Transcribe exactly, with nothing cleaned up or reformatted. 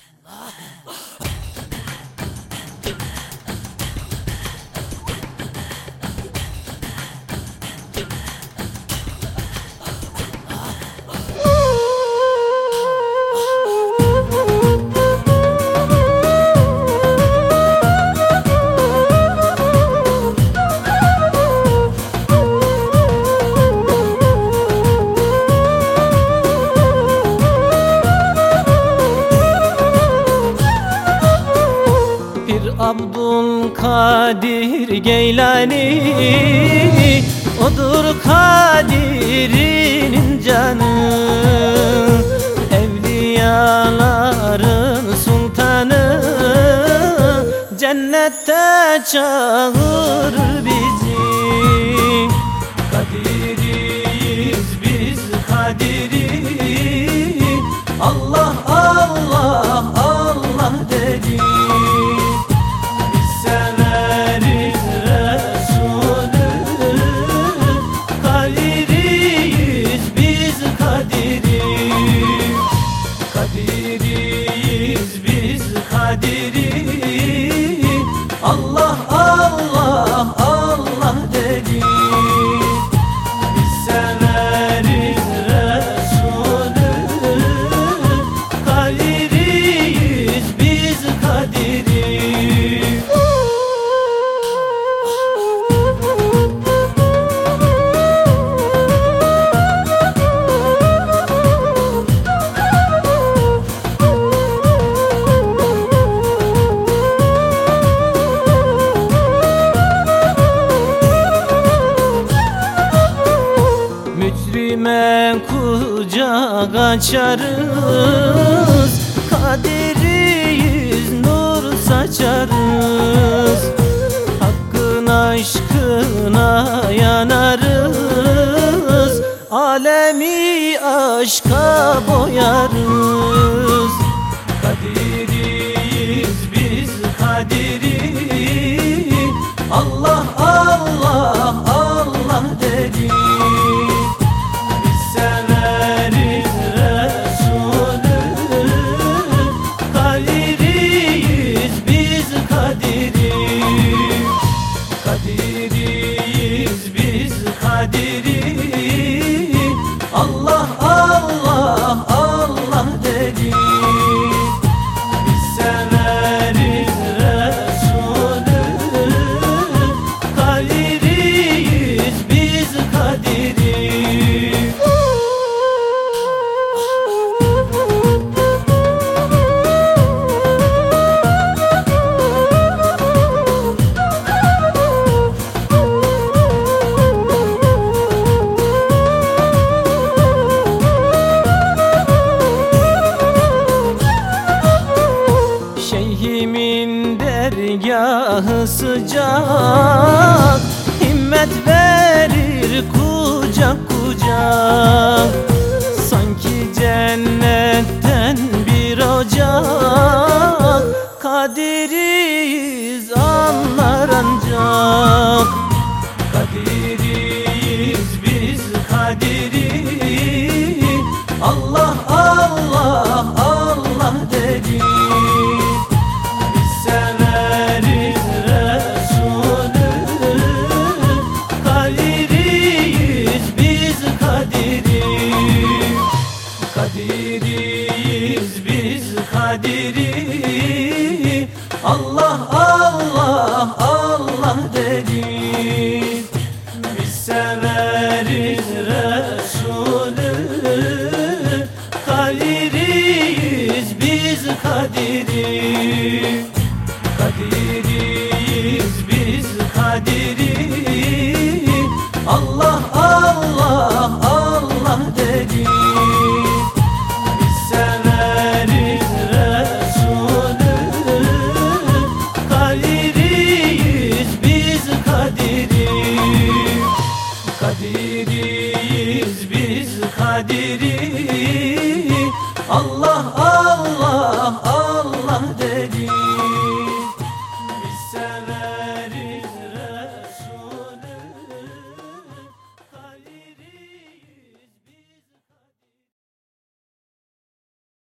Abdülkadir Geylani, odur Kadir'in canı, evliyaların sultanı, cennette çağırır bizi. Kadiriyiz biz, Kadiri, Allah Allah Allah dedi. Allah Allah Allah dedi. Biz severiz Resulü, Kadiriyiz biz, Kadiri. Mücrime kucak açarız, Kadiriyiz nur saçarız. Hakkın aşkına yanarız, alemi aşka boyarız. Kadiriyiz biz, Kadiri, Allah Allah Allah dedi. Allah Allah Allah dedi. Biz severiz Resulü, Kadiriyiz biz, Kadiri. Şeyhimin dergahı sıcak, himmet verir kucak kucak. Sanki cennetten bir ocak, Kadiriyiz anlar ancak. Kadiriyiz biz, Kadiri, Allah Allah Allah dedi. Kadiriyiz biz, Kadiri, Allah Allah Allah dedi. Biz severiz Resulü, Kadiriyiz biz, Kadiri. Kadiriyiz biz, Kadiri, Allah Allah Allah dedi. Kadiriyiz biz, Kadiri, Allah Allah.